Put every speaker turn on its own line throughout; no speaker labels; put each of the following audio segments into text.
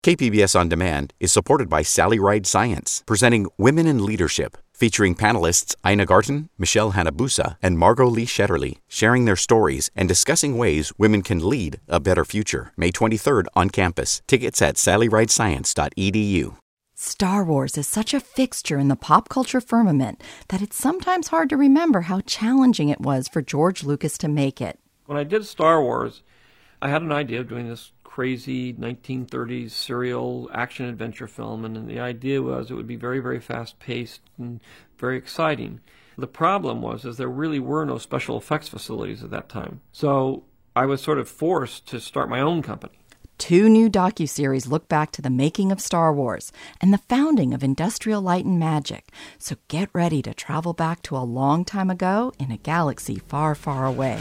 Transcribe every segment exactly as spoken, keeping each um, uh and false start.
K P B S On Demand is supported by Sally Ride Science, presenting Women in Leadership, featuring panelists Ina Garten, Michelle Hanabusa, and Margot Lee Shetterly, sharing their stories and discussing ways women can lead a better future. May twenty-third on campus. Tickets at sally ride science dot e d u.
Star Wars is such a fixture in the pop culture firmament that it's sometimes hard to remember how challenging it was for George Lucas to make it.
When I did Star Wars, I had an idea of doing this crazy nineteen thirties serial action-adventure film, and the idea was it would be very, very fast-paced and very exciting. The problem was is there really were no special effects facilities at that time, so I was sort of forced to start my own company.
Two new docuseries look back to the making of Star Wars and the founding of Industrial Light and Magic, so get ready to travel back to a long time ago in a galaxy far, far away.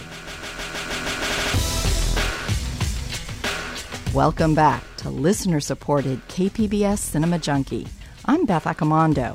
Welcome back to listener-supported K P B S Cinema Junkie. I'm Beth Accomando.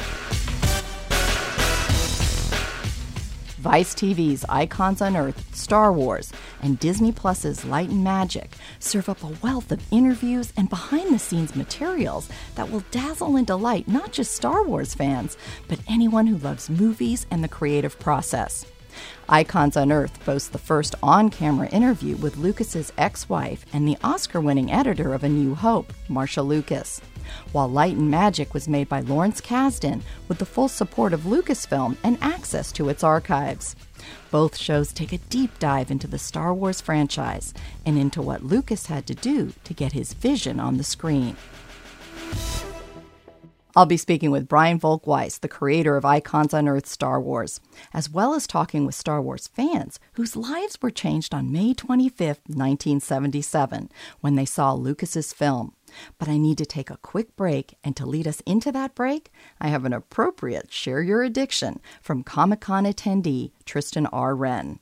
Vice T V's Icons Unearthed, Star Wars, and Disney Plus's Light and Magic serve up a wealth of interviews and behind-the-scenes materials that will dazzle and delight not just Star Wars fans, but anyone who loves movies and the creative process. Icons Unearthed boasts the first on-camera interview with Lucas's ex-wife and the Oscar-winning editor of A New Hope, Marsha Lucas, while Light and Magic was made by Lawrence Kasdan with the full support of Lucasfilm and access to its archives. Both shows take a deep dive into the Star Wars franchise and into what Lucas had to do to get his vision on the screen. I'll be speaking with Brian Volk-Weiss, the creator of Icons Unearthed Star Wars, as well as talking with Star Wars fans whose lives were changed on May twenty-fifth, nineteen seventy-seven, when they saw Lucas's film. But I need to take a quick break, and to lead us into that break, I have an appropriate Share Your Addiction from Comic-Con attendee Tristan R. Wren.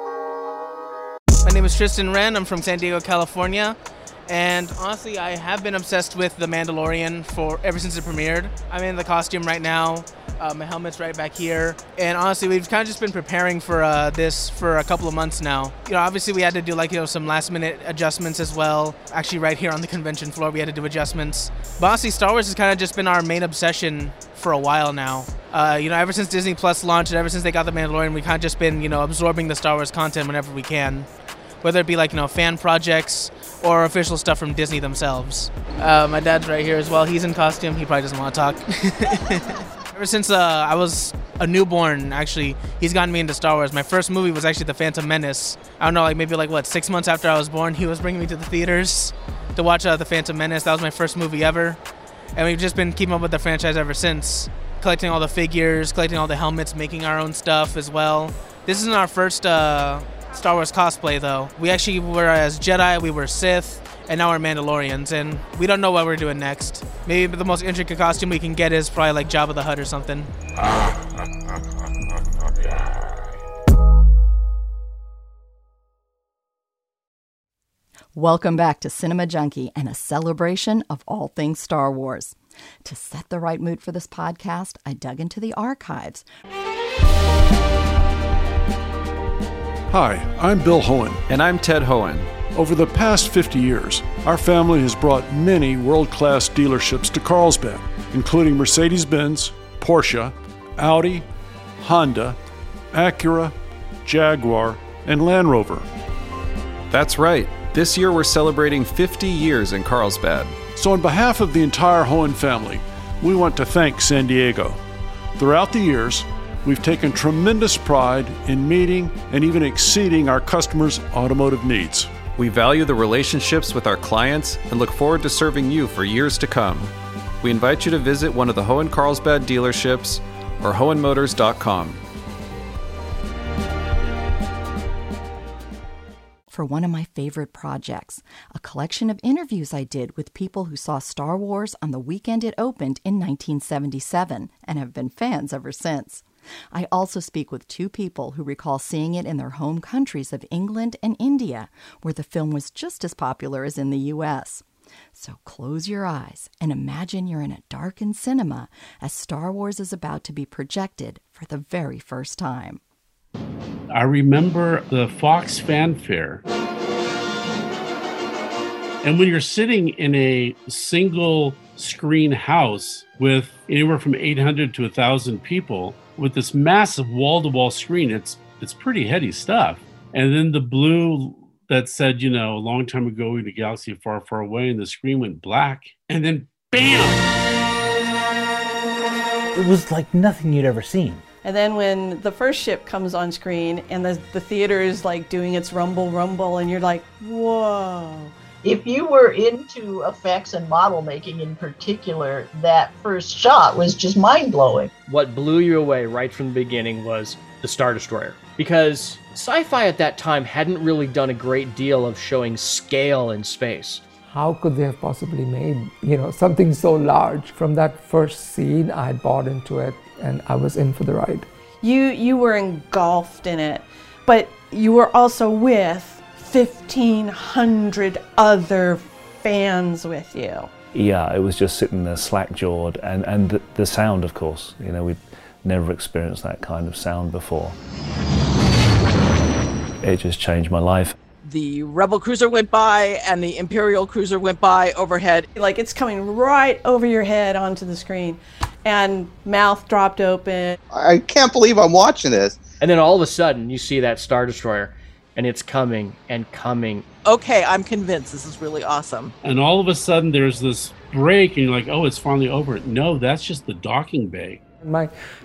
My name is Tristan Wren. I'm from San Diego, California. And honestly, I have been obsessed with The Mandalorian for ever since it premiered. I'm in the costume right now. Uh, my helmet's right back here. And honestly, we've kind of just been preparing for uh, this for a couple of months now. You know, obviously we had to do like, you know, some last minute adjustments as well. Actually, right here on the convention floor, we had to do adjustments. But honestly, Star Wars has kind of just been our main obsession for a while now. Uh, you know, ever since Disney Plus launched and ever since they got The Mandalorian, we've kind of just been, you know, absorbing the Star Wars content whenever we can. Whether it be like, you know, fan projects or official stuff from Disney themselves. Uh, my dad's right here as well. He's in costume. He probably doesn't want to talk. Ever since uh, I was a newborn, actually, he's gotten me into Star Wars. My first movie was actually The Phantom Menace. I don't know, like maybe like, what, six months after I was born, he was bringing me to the theaters to watch uh, The Phantom Menace. That was my first movie ever. And we've just been keeping up with the franchise ever since. Collecting all the figures, collecting all the helmets, making our own stuff as well. This isn't our first uh, Star Wars cosplay, though. We actually were as Jedi, we were Sith, and now we're Mandalorians, and we don't know what we're doing next. Maybe the most intricate costume we can get is probably like Jabba the Hutt or something.
Welcome back to Cinema Junkie and a celebration of all things Star Wars. To set the right mood for this podcast, I dug into the archives.
Hi, I'm Bill Hohen.
And I'm Ted Hohen.
Over the past fifty years, our family has brought many world-class dealerships to Carlsbad, including Mercedes-Benz, Porsche, Audi, Honda, Acura, Jaguar, and Land Rover.
That's right. This year we're celebrating fifty years in Carlsbad.
So on behalf of the entire Hohen family, we want to thank San Diego. Throughout the years, we've taken tremendous pride in meeting and even exceeding our customers' automotive needs.
We value the relationships with our clients and look forward to serving you for years to come. We invite you to visit one of the Hohen Carlsbad dealerships or hohen motors dot com.
For one of my favorite projects, a collection of interviews I did with people who saw Star Wars on the weekend it opened in nineteen seventy-seven and have been fans ever since. I also speak with two people who recall seeing it in their home countries of England and India, where the film was just as popular as in the U S. So close your eyes and imagine you're in a darkened cinema as Star Wars is about to be projected for the very first time.
I remember the Fox fanfare. And when you're sitting in a single screen house with anywhere from eight hundred to one thousand people with this massive wall-to-wall screen, it's it's pretty heady stuff. And then the blue that said, you know, a long time ago in a galaxy far, far away, and the screen went black, and then bam!
It was like nothing you'd ever seen.
And then when the first ship comes on screen and the, the theater is like doing its rumble, rumble, and you're like, whoa.
If you were into effects and model making in particular, that first shot was just mind-blowing.
What blew you away right from the beginning was the Star Destroyer. Because sci-fi at that time hadn't really done a great deal of showing scale in space.
How could they have possibly made, you know, something so large? From that first scene, I had bought into it, and I was in for the ride.
You, you were engulfed in it, but you were also with fifteen hundred other fans with you.
Yeah, it was just sitting there slack-jawed, and, and the, the sound, of course. You know, we'd never experienced that kind of sound before. It just changed my life.
The Rebel cruiser went by and the Imperial cruiser went by overhead.
Like it's coming right over your head onto the screen, and mouth dropped open.
I can't believe I'm watching this.
And then all of a sudden you see that Star Destroyer, and it's coming and coming.
Okay, I'm convinced this is really awesome.
And all of a sudden there's this break, and you're like, oh, it's finally over. No, that's just the docking bay.
My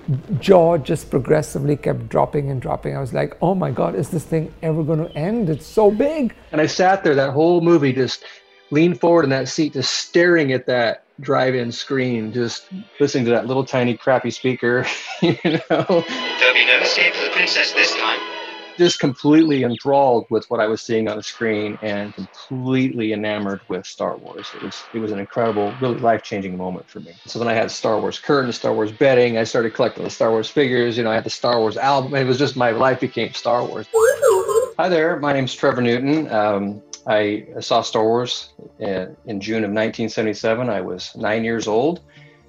jaw just progressively kept dropping and dropping. I was like, oh my God, is this thing ever going to end? It's so big.
And I sat there that whole movie, just leaned forward in that seat, just staring at that drive-in screen, just listening to that little tiny crappy speaker, you know.
There'll be no escape for the princess this time.
Just completely enthralled with what I was seeing on the screen and completely enamored with Star Wars. It was it was an incredible, really life-changing moment for me. So then I had Star Wars curtains, Star Wars bedding. I started collecting the Star Wars figures. You know, I had the Star Wars album. It was just my life became Star Wars. Hi there, my name's Trevor Newton. Um, I saw Star Wars in, in June of nineteen seventy-seven. I was nine years old.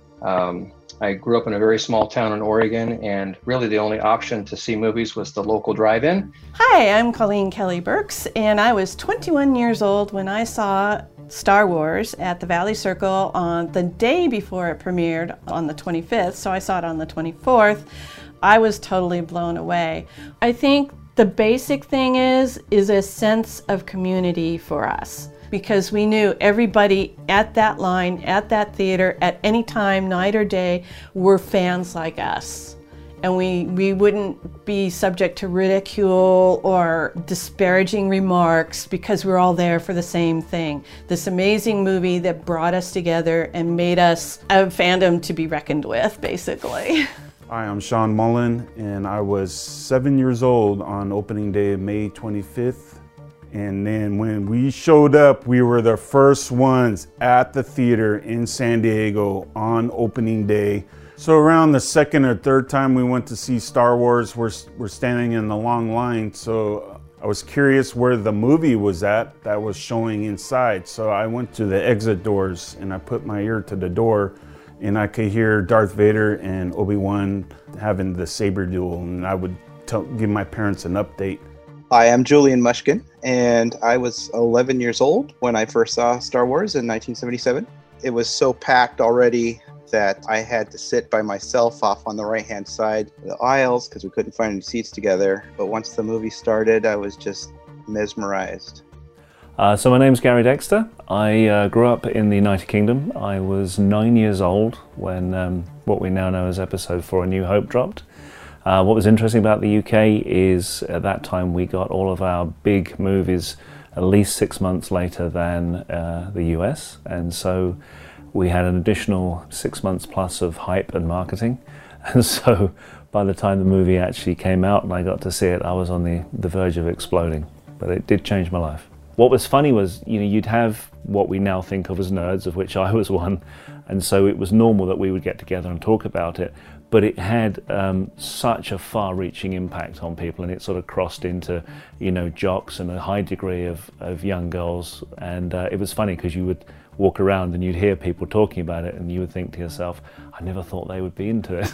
Um, I grew up in a very small town in Oregon, and really the only option to see movies was the local drive-in.
Hi, I'm Colleen Kelly Burks, and I was twenty-one years old when I saw Star Wars at the Valley Circle on the day before it premiered on the twenty-fifth, so I saw it on the twenty-fourth. I was totally blown away. I think the basic thing is, is a sense of community for us, because we knew everybody at that line, at that theater, at any time, night or day, were fans like us. And we, we wouldn't be subject to ridicule or disparaging remarks because we're all there for the same thing. This amazing movie that brought us together and made us a fandom to be reckoned with, basically.
Hi, I'm Sean Mullen, and I was seven years old on opening day of May twenty-fifth. And then when we showed up, we were the first ones at the theater in San Diego on opening day. So around the second or third time we went to see Star Wars, we're, we're standing in the long line. So I was curious where the movie was at that was showing inside. So I went to the exit doors and I put my ear to the door, and I could hear Darth Vader and Obi-Wan having the saber duel, and I would tell, give my parents an update.
Hi, I'm Julian Mushkin, and I was eleven years old when I first saw Star Wars in nineteen seventy-seven. It was so packed already that I had to sit by myself off on the right-hand side of the aisles because we couldn't find any seats together. But once the movie started, I was just mesmerized.
Uh, so my name's Gary Dexter. I uh, grew up in the United Kingdom. I was nine years old when um, what we now know as Episode four, A New Hope dropped. Uh, what was interesting about the U K is at that time we got all of our big movies at least six months later than uh, the U S, and so we had an additional six months plus of hype and marketing. And so by the time the movie actually came out and I got to see it, I was on the, the verge of exploding. But it did change my life. What was funny was, you know, you'd have what we now think of as nerds, of which I was one, and so it was normal that we would get together and talk about it, but it had um, such a far-reaching impact on people, and it sort of crossed into, you know, jocks and a high degree of, of young girls, and uh, it was funny because you would walk around and you'd hear people talking about it, and you would think to yourself, I never thought they would be into it.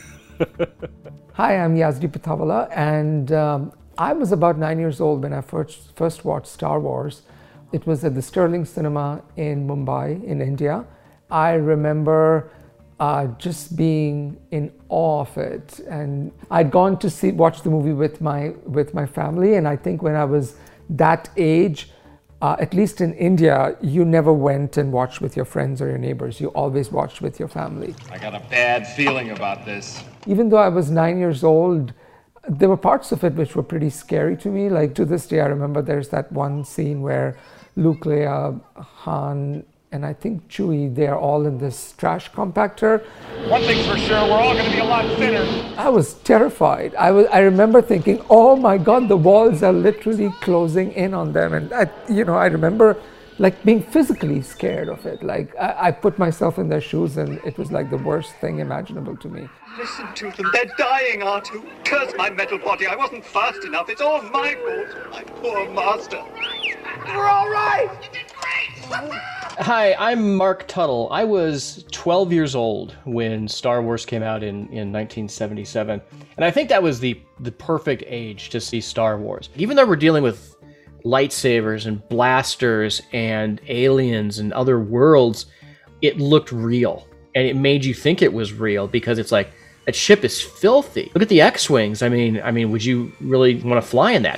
Hi, I'm Yazdi Patawala, and um, I was about nine years old when I first, first watched Star Wars. It was at the Sterling Cinema in Mumbai, in India. I remember uh, just being in awe of it. And I'd gone to see, watch the movie with my, with my family. And I think when I was that age, uh, at least in India, you never went and watched with your friends or your neighbors. You always watched with your family.
I got a bad feeling about this.
Even though I was nine years old, there were parts of it which were pretty scary to me. Like to this day, I remember there's that one scene where Luke, Leia, Han, and I think Chewie, they're all in this trash compactor.
One thing's for sure, we're all going to be a lot thinner.
I was terrified. I was. I remember thinking, oh my God, the walls are literally closing in on them. And I, you know, I remember like being physically scared of it. Like I, I put myself in their shoes and it was like the worst thing imaginable to me.
Listen to them, they're dying, R two. Curse my metal body, I wasn't fast enough. It's all my fault. My poor master. We're all right! You did great!
Hi, I'm Mark Tuttle. I was twelve years old when Star Wars came out in, in nineteen seventy-seven. And I think that was the, the perfect age to see Star Wars. Even though we're dealing with lightsabers and blasters and aliens and other worlds, it looked real. And it made you think it was real because it's like, that ship is filthy. Look at the X-Wings. I mean, I mean, would you really want to fly in that?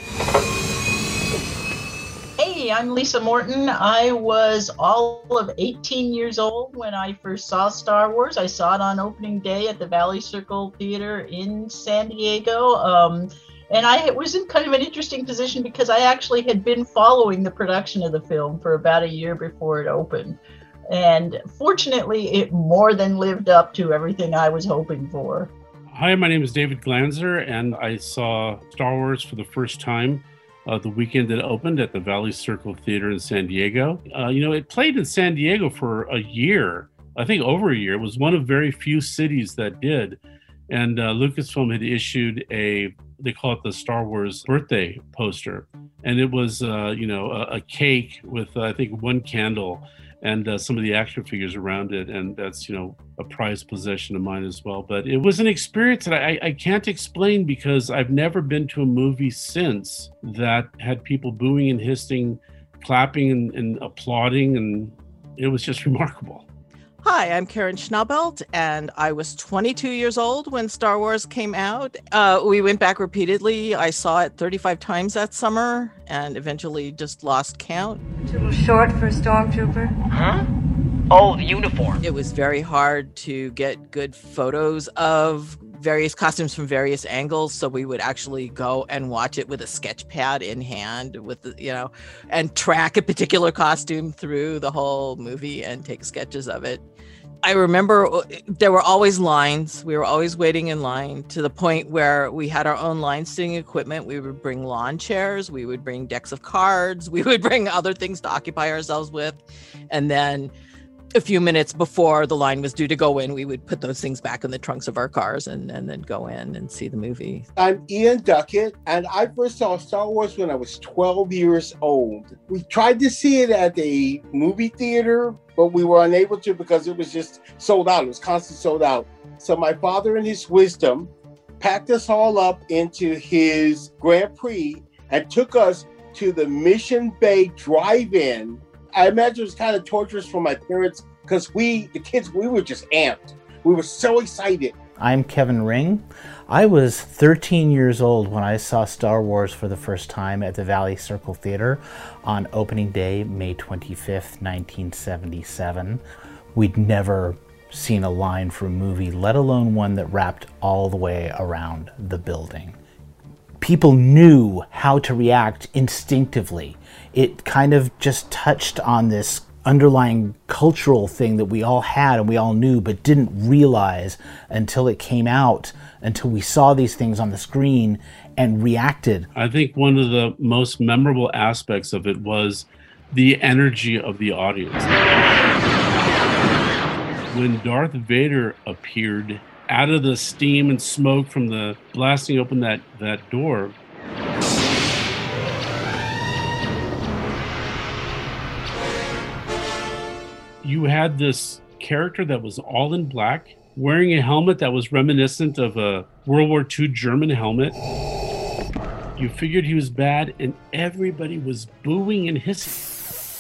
Hey, I'm Lisa Morton. I was all of eighteen years old when I first saw Star Wars. I saw it on opening day at the Valley Circle Theater in San Diego. Um, and I was in kind of an interesting position because I actually had been following the production of the film for about a year before it opened. And fortunately, it more than lived up to everything I was hoping for.
Hi, my name is David Glanzer, and I saw Star Wars for the first time uh, the weekend it opened at the Valley Circle Theater in San Diego. Uh, you know, it played in San Diego for a year, I think over a year. It was one of very few cities that did. And uh, Lucasfilm had issued a, they call it the Star Wars birthday poster. And it was, uh, you know, a, a cake with, uh, I think, one candle and uh, some of the action figures around it. And that's, you know, a prized possession of mine as well. But it was an experience that I, I can't explain because I've never been to a movie since that had people booing and hissing, clapping and, and applauding. And it was just remarkable.
Hi, I'm Karen Schnaubelt, and I was twenty-two years old when Star Wars came out. Uh, we went back repeatedly. I saw it thirty-five times that summer and eventually just lost count.
Too little short for a stormtrooper?
Huh? Oh, the uniform. It was very hard to get good photos of various costumes from various angles, so we would actually go and watch it with a sketch pad in hand with the, you know, and track a particular costume through the whole movie and take sketches of it. I remember there were always lines. We were always waiting in line to the point where we had our own line sitting equipment. We would bring lawn chairs. We would bring decks of cards. We would bring other things to occupy ourselves with. And then a few minutes before the line was due to go in, we would put those things back in the trunks of our cars and, and then go in and see the movie.
I'm Ian Duckett, and I first saw Star Wars when I was twelve years old. We tried to see it at a movie theater, but we were unable to because it was just sold out. It was constantly sold out. So my father, in his wisdom, packed us all up into his Grand Prix and took us to the Mission Bay Drive-In. I imagine it was kind of torturous for my parents because we, the kids, we were just amped. We were so excited.
I'm Kevin Ring. I was thirteen years old when I saw Star Wars for the first time at the Valley Circle Theater on opening day, May twenty-fifth, nineteen seventy-seven. We'd never seen a line for a movie, let alone one that wrapped all the way around the building. People knew how to react instinctively. It kind of just touched on this underlying cultural thing that we all had and we all knew but didn't realize until it came out, until we saw these things on the screen and reacted.
I think one of the most memorable aspects of it was the energy of the audience. When Darth Vader appeared out of the steam and smoke from the blasting open that, that door, you had this character that was all in black, wearing a helmet that was reminiscent of a World War Two German helmet. You figured he was bad, and everybody was booing and hissing.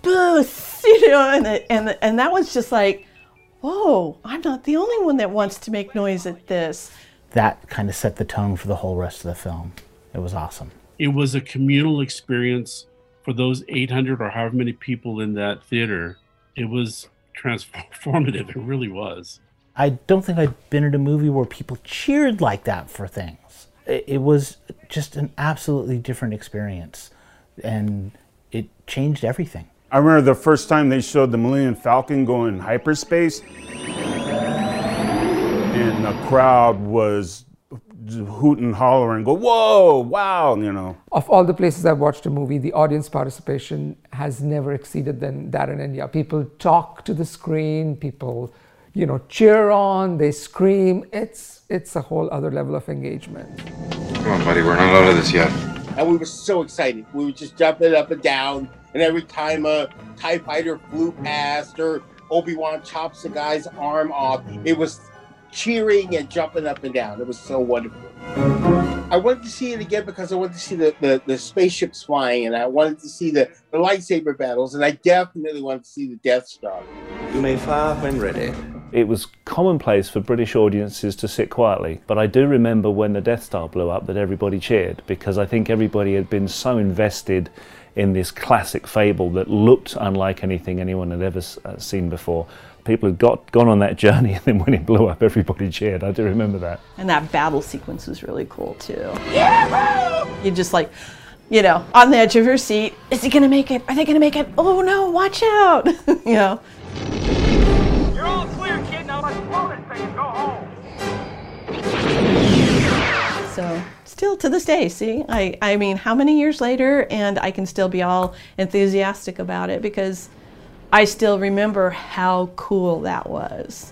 Booth, you know, and, and, and that was just like, whoa, I'm not the only one that wants to make noise at this.
That kind of set the tone for the whole rest of the film. It was awesome.
It was a communal experience for those eight hundred or however many people in that theater. It was transformative. It really was.
I don't think I'd been at a movie where people cheered like that for things. It was just an absolutely different experience, and it changed everything.
I remember the first time they showed the Millennium Falcon go in hyperspace, and the crowd was hooting, hollering, go, whoa, wow, you know.
Of all the places I've watched a movie, the audience participation has never exceeded than that in India. People talk to the screen, people, you know, cheer on, they scream. It's it's a whole other level of engagement.
Come on, buddy, we're not out of this yet.
And we were so excited. We were just jumping up and down, and every time a TIE fighter flew past or Obi-Wan chops the guy's arm off, it was cheering and jumping up and down. It was so wonderful. I wanted to see it again because I wanted to see the, the, the spaceships flying, and I wanted to see the, the lightsaber battles, and I definitely wanted to see the Death Star.
You may fire when ready.
It was commonplace for British audiences to sit quietly, but I do remember when the Death Star blew up that everybody cheered, because I think everybody had been so invested in this classic fable that looked unlike anything anyone had ever uh, seen before. People had got gone on that journey, and then when it blew up, everybody cheered. I do remember that.
And that battle sequence was really cool too. Yeah! You're just like, you know, on the edge of your seat. Is he gonna make it? Are they gonna make it? Oh no, watch out! You know.
You're all clear, kid. Now let's blow this thing and go home.
So still to this day, see, I, I mean, how many years later, and I can still be all enthusiastic about it because I still remember how cool that was.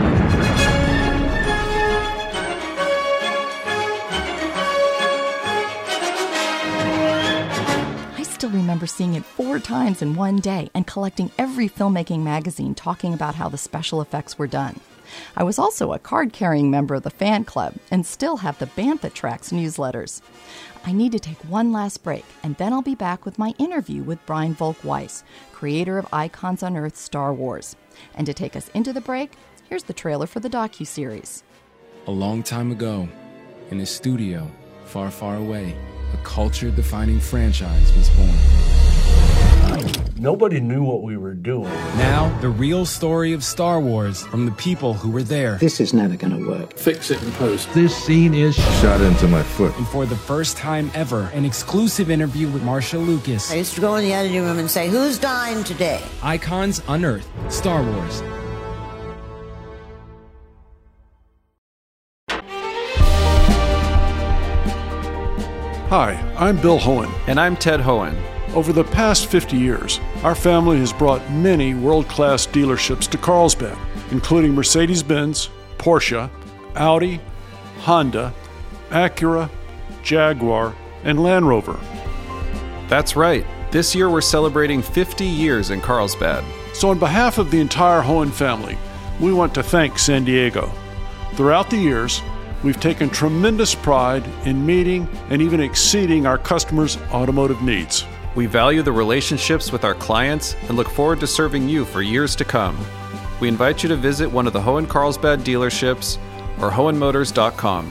I still remember seeing it four times in one day and collecting every filmmaking magazine talking about how the special effects were done. I was also a card-carrying member of the fan club and still have the Bantha Tracks newsletters. I need to take one last break, and then I'll be back with my interview with Brian Volk-Weiss, creator of Icons on Earth Star Wars. And to take us into the break, here's the trailer for the docuseries.
A long time ago, in a studio far, far away, a culture-defining franchise was born.
Nobody knew what we were doing.
Now, the real story of Star Wars from the people who were there.
This is never going to work. Fix it in post.
This scene is
shot into my foot.
And for the first time ever, an exclusive interview with Marsha Lucas.
I used to go in the editing room and say, who's dying today?
Icons Unearthed, Star Wars.
Hi, I'm Bill Hohen.
And I'm Ted Hohen.
Over the past fifty years, our family has brought many world-class dealerships to Carlsbad, including Mercedes-Benz, Porsche, Audi, Honda, Acura, Jaguar, and Land Rover.
That's right. This year we're celebrating fifty years in Carlsbad.
So on behalf of the entire Hohen family, we want to thank San Diego. Throughout the years, we've taken tremendous pride in meeting and even exceeding our customers' automotive needs.
We value the relationships with our clients and look forward to serving you for years to come. We invite you to visit one of the Hohen Carlsbad dealerships or hohen motors dot com.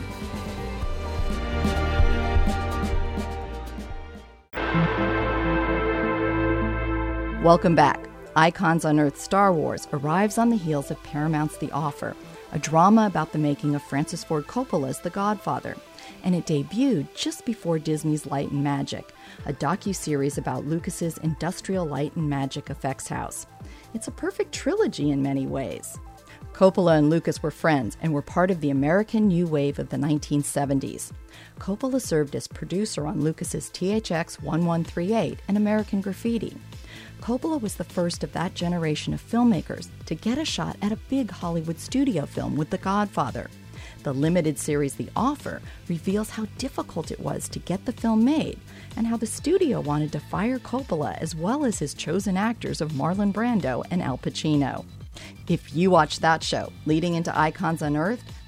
Welcome back. Icons on Earth Star Wars arrives on the heels of Paramount's The Offer, a drama about the making of Francis Ford Coppola's The Godfather. And it debuted just before Disney's Light and Magic, a docuseries about Lucas's industrial light and magic effects house. It's a perfect trilogy in many ways. Coppola and Lucas were friends and were part of the American New Wave of the nineteen seventies. Coppola served as producer on Lucas's T H X eleven thirty-eight and American Graffiti. Coppola was the first of that generation of filmmakers to get a shot at a big Hollywood studio film with The Godfather. The limited series The Offer reveals how difficult it was to get the film made and how the studio wanted to fire Coppola as well as his chosen actors of Marlon Brando and Al Pacino. If you watched that show leading into Icons on Earth,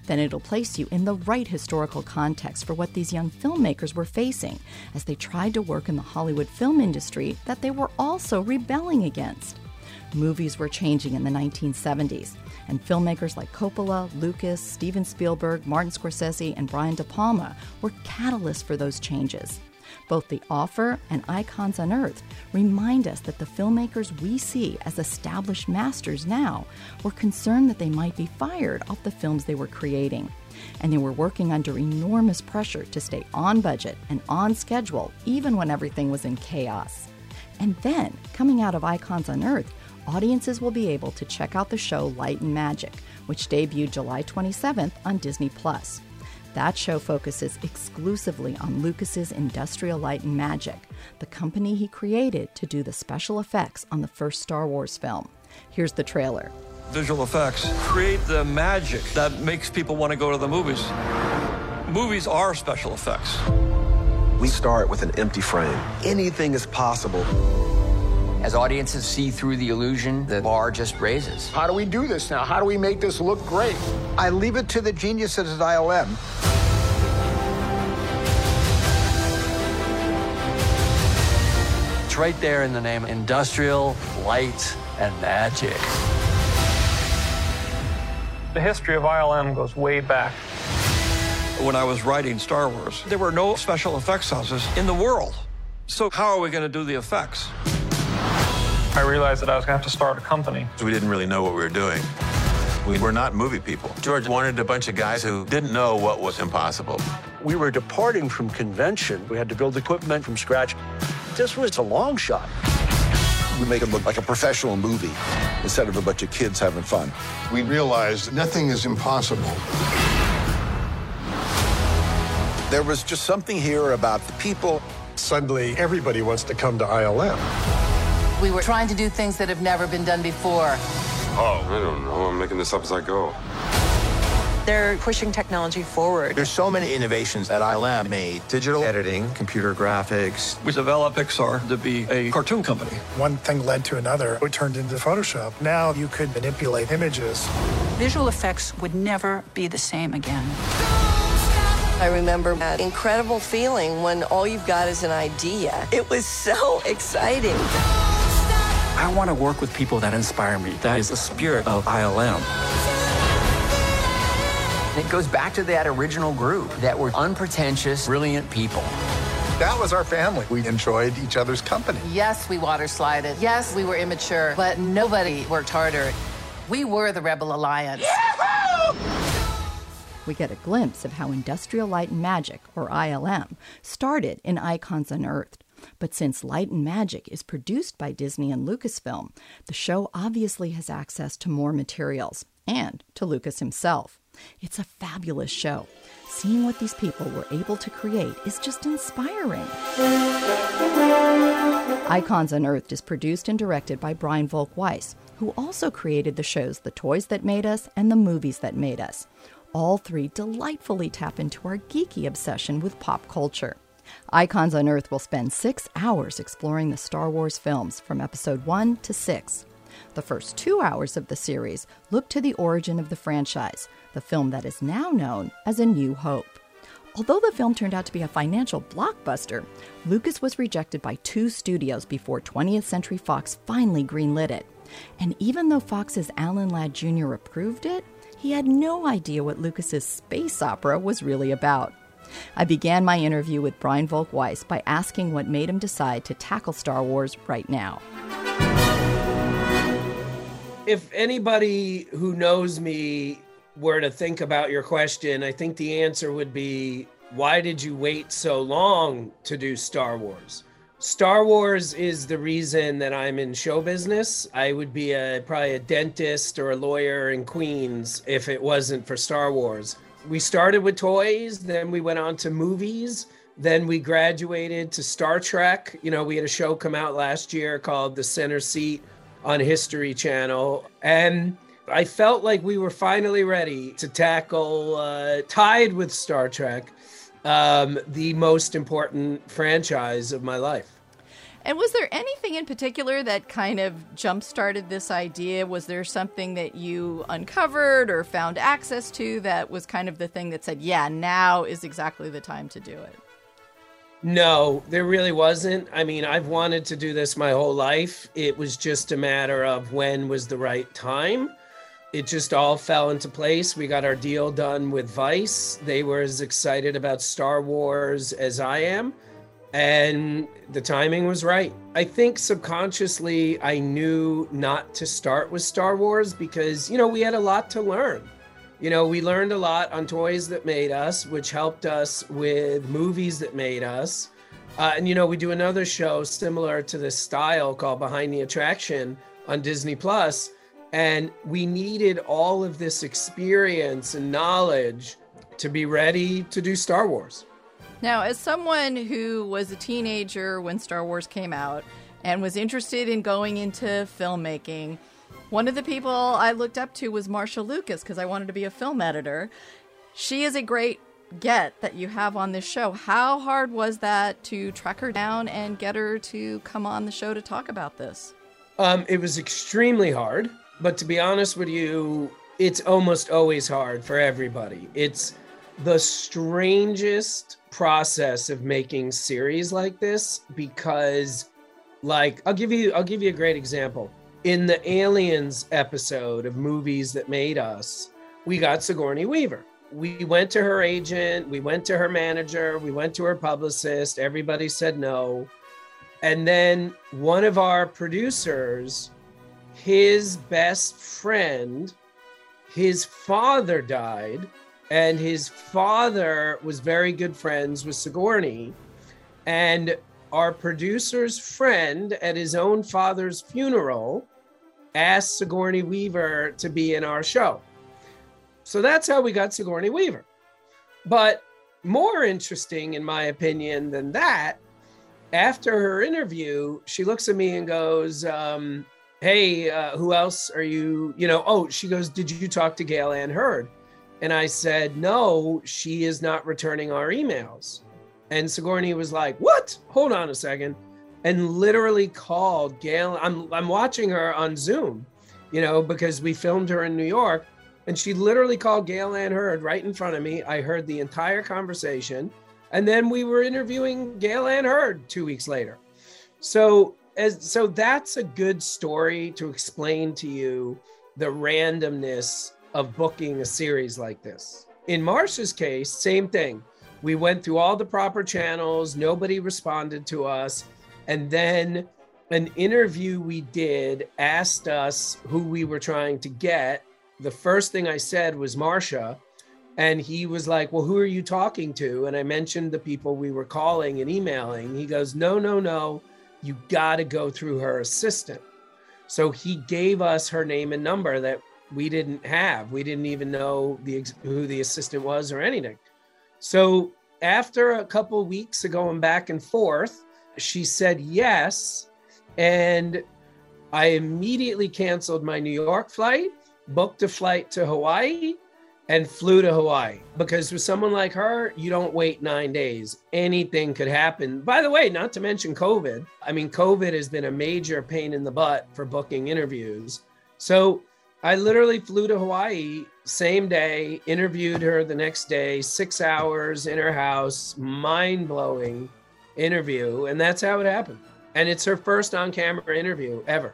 Then it'll place you in the right historical context for what these young filmmakers were facing as they tried to work in the Hollywood film industry that they were also rebelling against. Movies were changing in the nineteen seventies, and filmmakers like Coppola, Lucas, Steven Spielberg, Martin Scorsese, and Brian De Palma were catalysts for those changes. Both The Offer and Icons Unearthed remind us that the filmmakers we see as established masters now were concerned that they might be fired off the films they were creating. And they were working under enormous pressure to stay on budget and on schedule, even when everything was in chaos. And then, coming out of Icons Unearthed, audiences will be able to check out the show Light and Magic, which debuted July twenty-seventh on Disney Plus. That show focuses exclusively on Lucas's Industrial Light and Magic, the company he created to do the special effects on the first Star Wars film. Here's the trailer.
Visual effects create the magic that makes people want to go to the movies. Movies are special effects.
We start with an empty frame. Anything is possible.
As audiences see through the illusion, the bar just raises.
How do we do this now? How do we make this look great?
I leave it to the geniuses at I L M.
It's right there in the name, Industrial Light and Magic.
The history of I L M goes way back.
When I was writing Star Wars, there were no special effects houses in the world. So how are we going to do the effects?
I realized that I was going to have to start a company.
We didn't really know what we were doing. We were not movie people. George wanted a bunch of guys who didn't know what was impossible.
We were departing from convention. We had to build equipment from scratch. This was a long shot.
We make it look like a professional movie instead of a bunch of kids having fun.
We realized nothing is impossible.
There was just something here about the people.
Suddenly, everybody wants to come to I L M.
We were trying to do things that have never been done before.
Oh, I don't know. I'm making this up as I go.
They're pushing technology forward.
There's so many innovations that I L M made. Digital editing, computer graphics.
We developed Pixar to be a cartoon company.
One thing led to another. It turned into Photoshop. Now you could manipulate images.
Visual effects would never be the same again.
I remember that incredible feeling when all you've got is an idea. It was so exciting.
I want to work with people that inspire me. That is the spirit of I L M. It goes back to that original group that were unpretentious, brilliant people.
That was our family. We enjoyed each other's company.
Yes, we water slided. Yes, we were immature, but nobody worked harder. We were the Rebel Alliance.
We get a glimpse of how Industrial Light and Magic, or I L M, started in Icons Unearthed. But since Light and Magic is produced by Disney and Lucasfilm, the show obviously has access to more materials, and to Lucas himself. It's a fabulous show. Seeing what these people were able to create is just inspiring. Icons Unearthed is produced and directed by Brian Volk-Weiss, who also created the shows The Toys That Made Us and The Movies That Made Us. All three delightfully tap into our geeky obsession with pop culture. Icons Unearthed will spend six hours exploring the Star Wars films from episode one to six. The first two hours of the series look to the origin of the franchise, the film that is now known as A New Hope. Although the film turned out to be a financial blockbuster, Lucas was rejected by two studios before twentieth Century Fox finally greenlit it. And even though Fox's Alan Ladd Junior approved it, he had no idea what Lucas's space opera was really about. I began my interview with Brian Volk-Weiss by asking what made him decide to tackle Star Wars right now.
If anybody who knows me were to think about your question, I think the answer would be, why did you wait so long to do Star Wars? Star Wars is the reason that I'm in show business. I would be a, probably a dentist or a lawyer in Queens if it wasn't for Star Wars. We started with toys, then we went on to movies, then we graduated to Star Trek. You know, we had a show come out last year called The Center Seat on History Channel. And I felt like we were finally ready to tackle, uh, tied with Star Trek, um, the most important franchise of my life.
And was there anything in particular that kind of jump-started this idea? Was there something that you uncovered or found access to that was kind of the thing that said, yeah, now is exactly the time to do it?
No, there really wasn't. I mean, I've wanted to do this my whole life. It was just a matter of when was the right time. It just all fell into place. We got our deal done with Vice. They were as excited about Star Wars as I am. And the timing was right. I think subconsciously I knew not to start with Star Wars because, you know, we had a lot to learn. You know, we learned a lot on Toys That Made Us, which helped us with Movies That Made Us. Uh, and, you know, we do another show similar to this style called Behind the Attraction on Disney Plus. And we needed all of this experience and knowledge to be ready to do Star Wars.
Now, as someone who was a teenager when Star Wars came out and was interested in going into filmmaking, one of the people I looked up to was Marsha Lucas because I wanted to be a film editor. She is a great get that you have on this show. How hard was that to track her down and get her to come on the show to talk about this?
Um, it was extremely hard, but to be honest with you, it's almost always hard for everybody. It's the strangest process of making series like this because, like, I'll give you I'll give you a great example. In the Aliens episode of Movies That Made Us, we got Sigourney Weaver. We went to her agent, we went to her manager, we went to her publicist, everybody said no. And then one of our producers, his best friend, his father died. And his father was very good friends with Sigourney. And our producer's friend at his own father's funeral asked Sigourney Weaver to be in our show. So that's how we got Sigourney Weaver. But more interesting, in my opinion, than that, after her interview, she looks at me and goes, um, hey, uh, who else are you, you know, oh, she goes, did you talk to Gale Ann Hurd? And I said, no, she is not returning our emails. And Sigourney was like, what? Hold on a second. And literally called Gale. I'm, I'm watching her on Zoom, you know, because we filmed her in New York. And she literally called Gale Ann Hurd right in front of me. I heard the entire conversation. And then we were interviewing Gale Ann Hurd two weeks later. So, as, so that's a good story to explain to you the randomness of booking a series like this. In Marsha's case, same thing. We went through all the proper channels, nobody responded to us, and then an interview we did asked us who we were trying to get. The first thing I said was Marsha, and he was like, well, who are you talking to? And I mentioned the people we were calling and emailing. He goes, no, no, no, you gotta go through her assistant. So he gave us her name and number that we didn't have. We didn't even know the who the assistant was or anything. So after a couple of weeks of going back and forth, she said yes. And I immediately canceled my New York flight, booked a flight to Hawaii, and flew to Hawaii. Because with someone like her, you don't wait nine days. Anything could happen. By the way, not to mention COVID. I mean, COVID has been a major pain in the butt for booking interviews. So I literally flew to Hawaii same day, interviewed her the next day, six hours in her house, mind-blowing interview. And that's how it happened. And it's her first on-camera interview ever.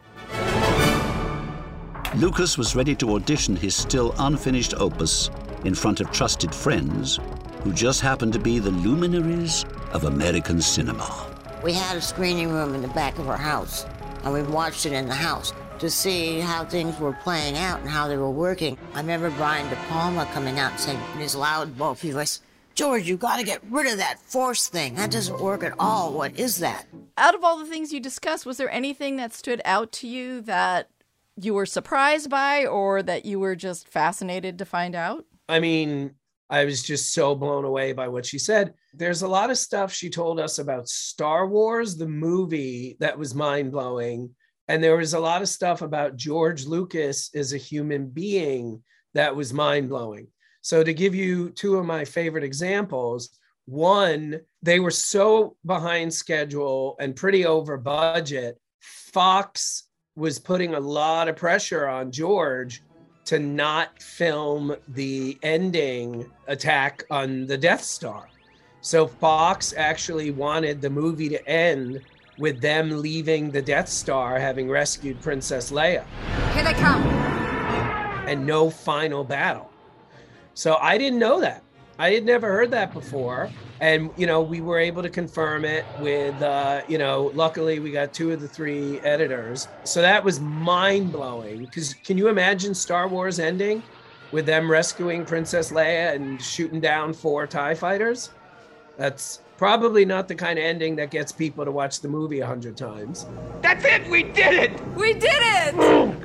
Lucas was ready to audition his still unfinished opus in front of trusted friends who just happened to be the luminaries of American cinema.
We had a screening room in the back of our house, and we watched it in the house to see how things were playing out and how they were working. I remember Brian De Palma coming out and saying in his loud, bulky voice, George, you got to get rid of that force thing. That doesn't work at all. What is that?
Out of all the things you discussed, was there anything that stood out to you that you were surprised by or that you were just fascinated to find out?
I mean, I was just so blown away by what she said. There's a lot of stuff she told us about Star Wars, the movie, that was mind-blowing. And there was a lot of stuff about George Lucas as a human being that was mind-blowing. So to give you two of my favorite examples, One, they were so behind schedule and pretty over budget. Fox was putting a lot of pressure on George to not film the ending attack on the Death Star. So Fox actually wanted the movie to end with them leaving the Death Star, having rescued Princess Leia.
Here they come.
And no final battle. So I didn't know that. I had never heard that before. And, you know, we were able to confirm it with, uh, you know, luckily we got two of the three editors. So that was mind blowing. Because can you imagine Star Wars ending with them rescuing Princess Leia and shooting down four TIE fighters? That's probably not the kind of ending that gets people to watch the movie a hundred times.
That's it! We did it!
We did it!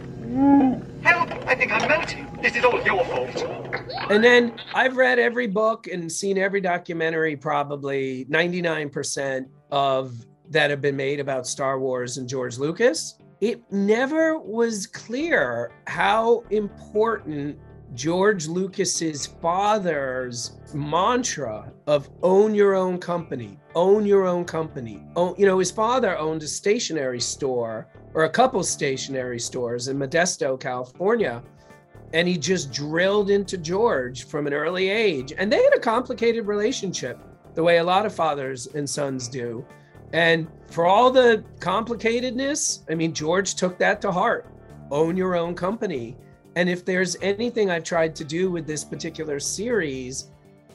Help! I think I'm melting. This is all your fault.
And then I've read every book and seen every documentary, probably ninety-nine percent of that have been made about Star Wars and George Lucas. It never was clear how important George Lucas's father's mantra of own your own company, own your own company. Own, you know, his father owned a stationery store or a couple stationery stores in Modesto, California. And he just drilled into George from an early age. And they had a complicated relationship, the way a lot of fathers and sons do. And for all the complicatedness, I mean, George took that to heart. Own your own company. And if there's anything I've tried to do with this particular series,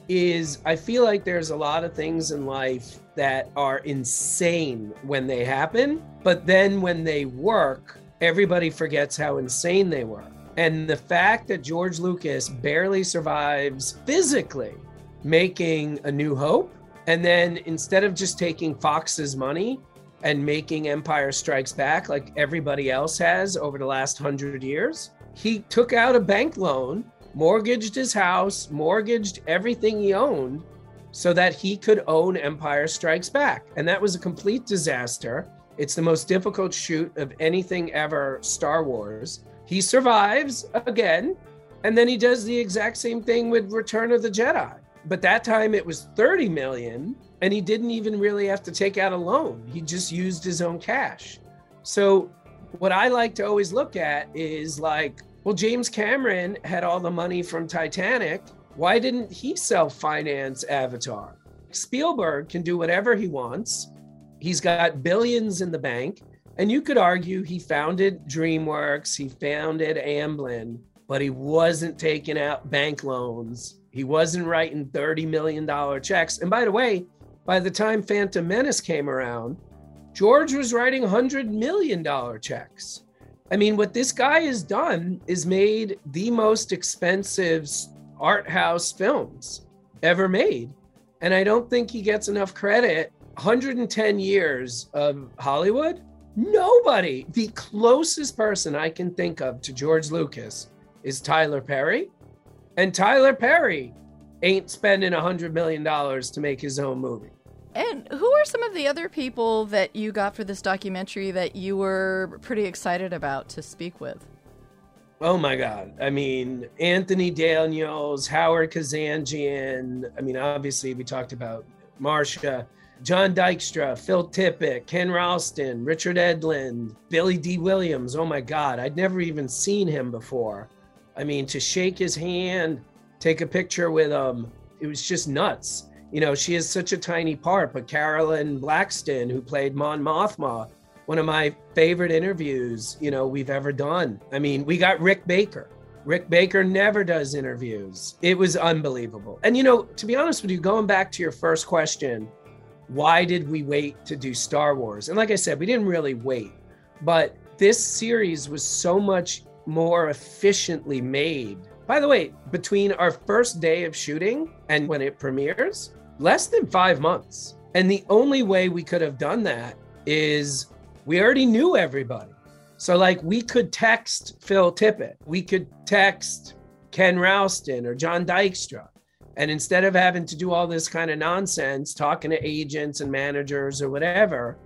is I feel like there's a lot of things in life that are insane when they happen, but then when they work, everybody forgets how insane they were. And the fact that George Lucas barely survives physically making A New Hope, and then instead of just taking Fox's money and making Empire Strikes Back like everybody else has over the last hundred years, he took out a bank loan, mortgaged his house, mortgaged everything he owned so that he could own Empire Strikes Back. And that was a complete disaster. It's the most difficult shoot of anything ever Star Wars. He survives again, and then he does the exact same thing with Return of the Jedi. But that time it was thirty million, and he didn't even really have to take out a loan. He just used his own cash. So what I like to always look at is like, well, James Cameron had all the money from Titanic. Why didn't he self-finance Avatar? Spielberg can do whatever he wants. He's got billions in the bank. And you could argue he founded DreamWorks, he founded Amblin, but he wasn't taking out bank loans. He wasn't writing thirty million dollars checks. And by the way, by the time Phantom Menace came around, George was writing one hundred million dollars checks. I mean, what this guy has done is made the most expensive art house films ever made. And I don't think he gets enough credit. one hundred ten years of Hollywood. Nobody, the closest person I can think of to George Lucas is Tyler Perry. And Tyler Perry ain't spending one hundred million dollars to make his own movie.
And who are some of the other people that you got for this documentary that you were pretty excited about to speak with?
Oh my God. I mean, Anthony Daniels, Howard Kazanjian. I mean, obviously we talked about Marcia. John Dykstra, Phil Tippett, Ken Ralston, Richard Edlund, Billy D. Williams. Oh my God, I'd never even seen him before. I mean, to shake his hand, take a picture with him, it was just nuts. You know, she has such a tiny part, but Carolyn Blackston, who played Mon Mothma, one of my favorite interviews, you know, we've ever done. I mean, we got Rick Baker. Rick Baker never does interviews. It was unbelievable. And, you know, to be honest with you, going back to your first question, why did we wait to do Star Wars? And like I said, we didn't really wait, but this series was so much more efficiently made. By the way, between our first day of shooting and when it premieres, less than five months. And the only way we could have done that is we already knew everybody. So like we could text Phil Tippett, we could text Ken Ralston or John Dykstra. And instead of having to do all this kind of nonsense, talking to agents and managers or whatever,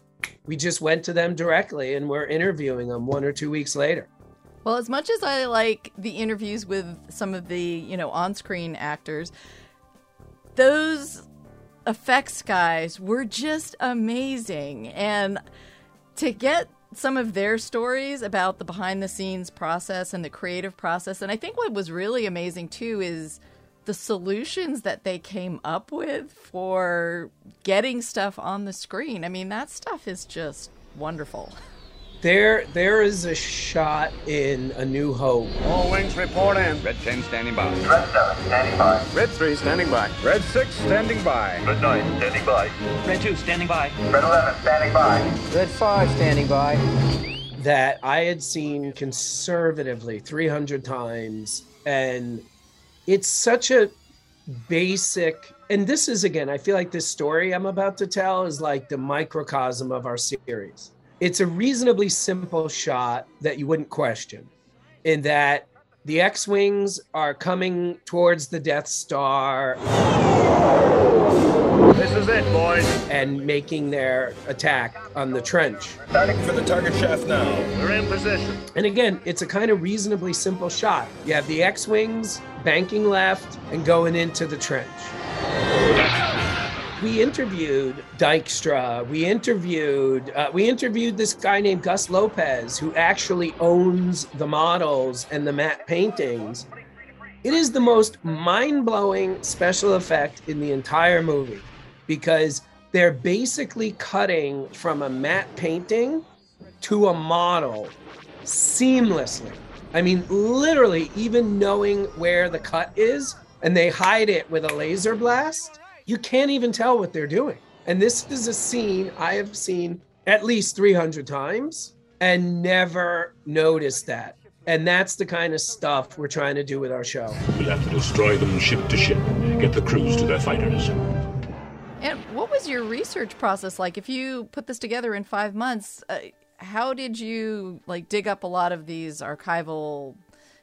we just went to them directly and we're interviewing them one or two weeks later.
Well, as much as I like the interviews with some of the, you know, on-screen actors, those effects guys were just amazing. And to get some of their stories about the behind-the-scenes process and the creative process, and I think what was really amazing, too, is the solutions that they came up with for getting stuff on the screen. I mean, that stuff is just wonderful.
There, there is a shot in A New Hope.
All wings report in.
Red ten standing by.
Red seven standing by. Red three standing by.
Red six standing by.
Red nine standing by.
Red two standing by.
Red eleven standing by.
Red five standing by.
That I had seen conservatively three hundred times, and it's such a basic, and this is, again, I feel like this story I'm about to tell is like the microcosm of our series. It's a reasonably simple shot that you wouldn't question, in that the X-Wings are coming towards the Death Star.
This is it, boys.
And making their attack on the trench.
Starting for the target shaft now. We're in position.
And again, it's a kind of reasonably simple shot. You have the X-Wings banking left and going into the trench. We interviewed Dykstra. We interviewed uh, we interviewed this guy named Gus Lopez, who actually owns the models and the matte paintings. It is the most mind-blowing special effect in the entire movie, because they're basically cutting from a matte painting to a model seamlessly. I mean, literally, even knowing where the cut is, and they hide it with a laser blast, you can't even tell what they're doing. And this is a scene I have seen at least three hundred times and never noticed that. And that's the kind of stuff we're trying to do with our show.
We have to destroy them ship to ship, get the crews to their fighters.
And what was your research process like? If you put this together in five months, uh, how did you like dig up a lot of these archival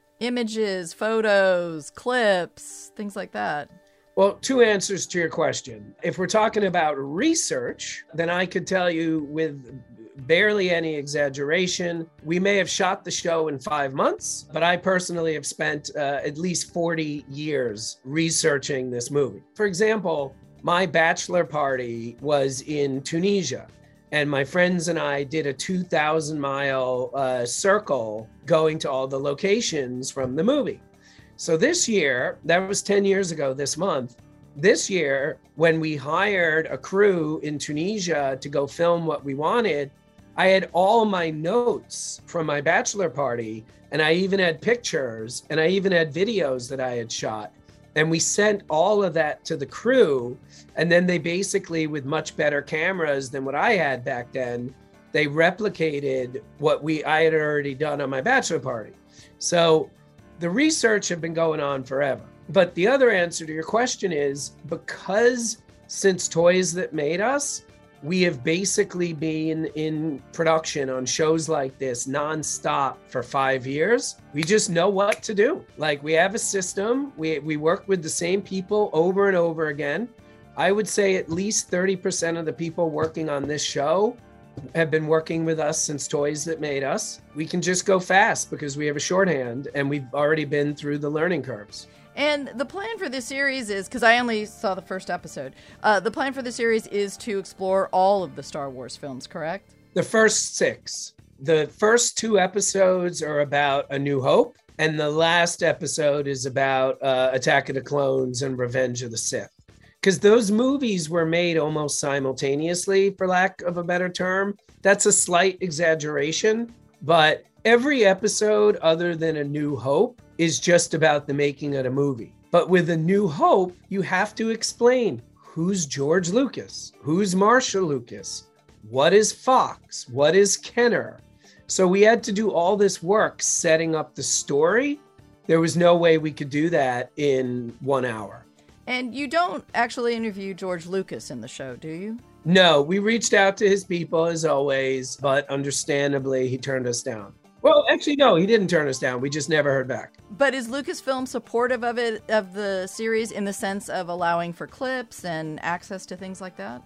images, photos, clips, things like that?
Well, two answers to your question. If we're talking about research, then I could tell you with barely any exaggeration, we may have shot the show in five months, but I personally have spent uh, at least forty years researching this movie. For example, my bachelor party was in Tunisia, and my friends and I did a two thousand mile uh, circle going to all the locations from the movie. So this year, that was ten years ago this month, this year, when we hired a crew in Tunisia to go film what we wanted, I had all my notes from my bachelor party, and I even had pictures, and I even had videos that I had shot. And we sent all of that to the crew, and then they basically, with much better cameras than what I had back then, they replicated what we I had already done on my bachelor party. So the research had been going on forever. But the other answer to your question is, because since Toys That Made Us, we have basically been in production on shows like this nonstop for five years. We just know what to do. Like, we have a system. We, we work with the same people over and over again. I would say at least thirty percent of the people working on this show have been working with us since Toys That Made Us. We can just go fast because we have a shorthand and we've already been through the learning curves.
And the plan for this series is, because I only saw the first episode, uh, the plan for the series is to explore all of the Star Wars films, correct?
The first six. The first two episodes are about A New Hope, and the last episode is about uh, Attack of the Clones and Revenge of the Sith. Because those movies were made almost simultaneously, for lack of a better term. That's a slight exaggeration, but every episode other than A New Hope is just about the making of the movie. But with A New Hope, you have to explain who's George Lucas, who's Marcia Lucas, what is Fox, what is Kenner. So we had to do all this work setting up the story. There was no way we could do that in one hour.
And you don't actually interview George Lucas in the show, do you?
No, we reached out to his people as always, but understandably, he turned us down. Well, actually, no, he didn't turn us down. We just never heard back.
But is Lucasfilm supportive of it, of the series, in the sense of allowing for clips and access to things like that?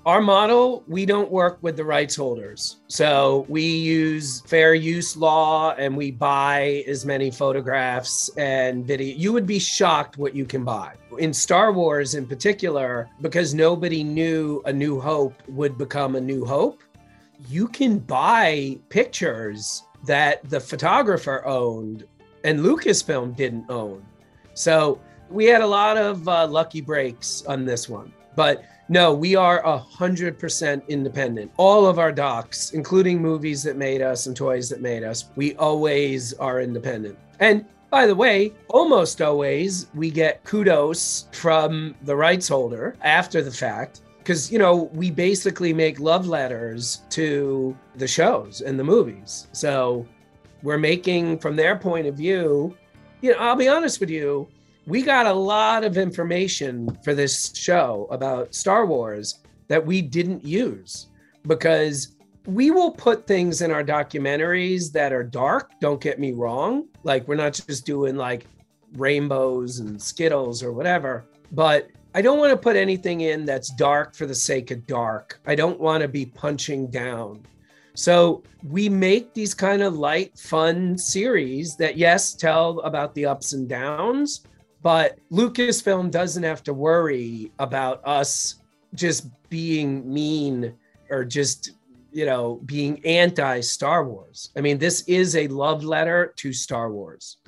Our model, we don't work with the rights holders. So we use fair use law and we buy as many photographs and video. You would be shocked what you can buy. In Star Wars in particular, because nobody knew A New Hope would become A New Hope, you can buy pictures that the photographer owned and Lucasfilm didn't own. So we had a lot of uh, lucky breaks on this one. But no, we are one hundred percent independent. All of our docs, including movies that made us and toys that made us, we always are independent. And by the way, almost always we get kudos from the rights holder after the fact, because, you know, we basically make love letters to the shows and the movies. So we're making, from their point of view, you know, I'll be honest with you, we got a lot of information for this show about Star Wars that we didn't use, because we will put things in our documentaries that are dark, don't get me wrong. Like, we're not just doing like rainbows and Skittles or whatever, but I don't want to put anything in that's dark for the sake of dark. I don't want to be punching down. So we make these kind of light, fun series that, yes, tell about the ups and downs, but Lucasfilm doesn't have to worry about us just being mean or just, you know, being anti-Star Wars. I mean, this is a love letter to Star Wars.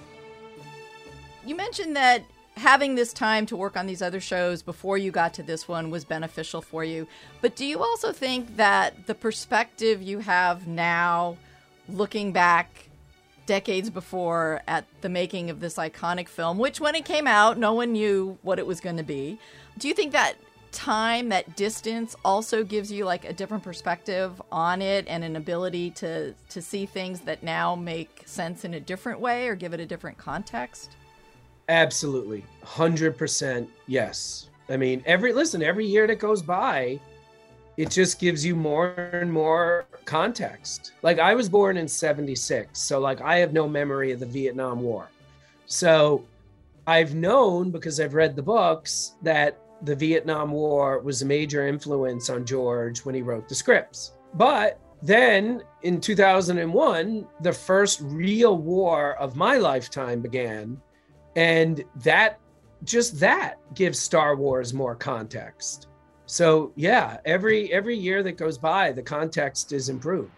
You mentioned that having this time to work on these other shows before you got to this one was beneficial for you. But do you also think that the perspective you have now, looking back decades before at the making of this iconic film, which when it came out, no one knew what it was going to be. Do you think that time, that distance also gives you like a different perspective on it and an ability to, to see things that now make sense in a different way or give it a different context?
Absolutely. one hundred percent yes. I mean, every, listen, every year that goes by, it just gives you more and more context. Like, I was born in seventy-six, so like I have no memory of the Vietnam War. So I've known, because I've read the books, that the Vietnam War was a major influence on George when he wrote the scripts. But then in two thousand one, the first real war of my lifetime began. And that, just that gives Star Wars more context. So yeah, every every year that goes by, the context is improved.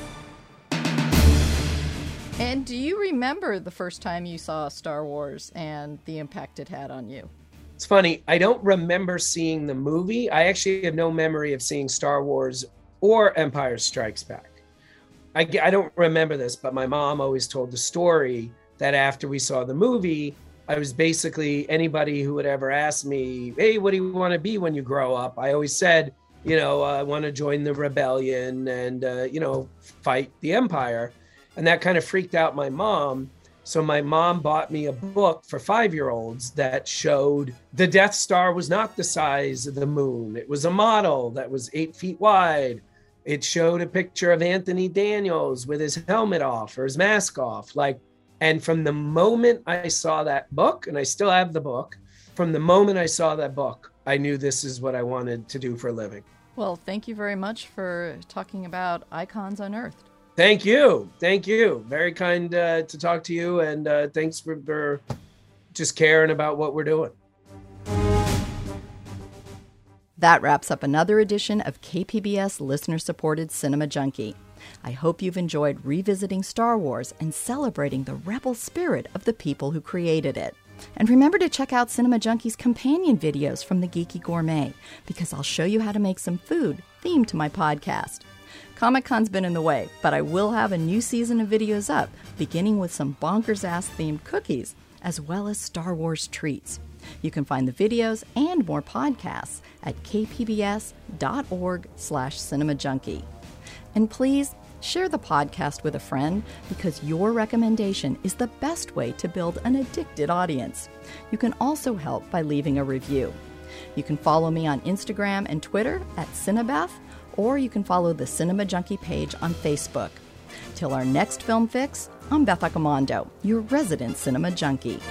And do you remember the first time you saw Star Wars and the impact it had on you?
It's funny, I don't remember seeing the movie. I actually have no memory of seeing Star Wars or Empire Strikes Back. I, I don't remember this, but my mom always told the story that after we saw the movie, I was basically, anybody who would ever ask me, hey, what do you want to be when you grow up? I always said, you know, I want to join the rebellion and, uh, you know, fight the Empire. And that kind of freaked out my mom. So my mom bought me a book for five-year-olds that showed the Death Star was not the size of the moon. It was a model that was eight feet wide. It showed a picture of Anthony Daniels with his helmet off or his mask off. Like, and from the moment I saw that book, and I still have the book, from the moment I saw that book, I knew this is what I wanted to do for a living.
Well, thank you very much for talking about Icons Unearthed.
Thank you. Thank you. Very kind uh, to talk to you. And uh, thanks for, for just caring about what we're doing.
That wraps up another edition of K P B S listener-supported Cinema Junkie. I hope you've enjoyed revisiting Star Wars and celebrating the rebel spirit of the people who created it. And remember to check out Cinema Junkie's companion videos from the Geeky Gourmet, because I'll show you how to make some food themed to my podcast. Comic-Con's been in the way, but I will have a new season of videos up, beginning with some bonkers-ass themed cookies, as well as Star Wars treats. You can find the videos and more podcasts at kpbs.org slash cinemajunkie. And please share the podcast with a friend, because your recommendation is the best way to build an addicted audience. You can also help by leaving a review. You can follow me on Instagram and Twitter at Cinebeth, or you can follow the Cinema Junkie page on Facebook. Till our next Film Fix, I'm Beth Accomando, your resident Cinema Junkie.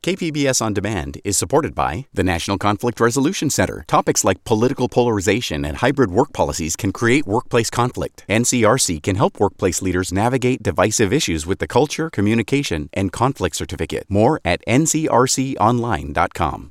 K P B S On Demand is supported by the National Conflict Resolution Center. Topics like political polarization and hybrid work policies can create workplace conflict. N C R C can help workplace leaders navigate divisive issues with the Culture, Communication, and Conflict Certificate. More at N C R C online dot com.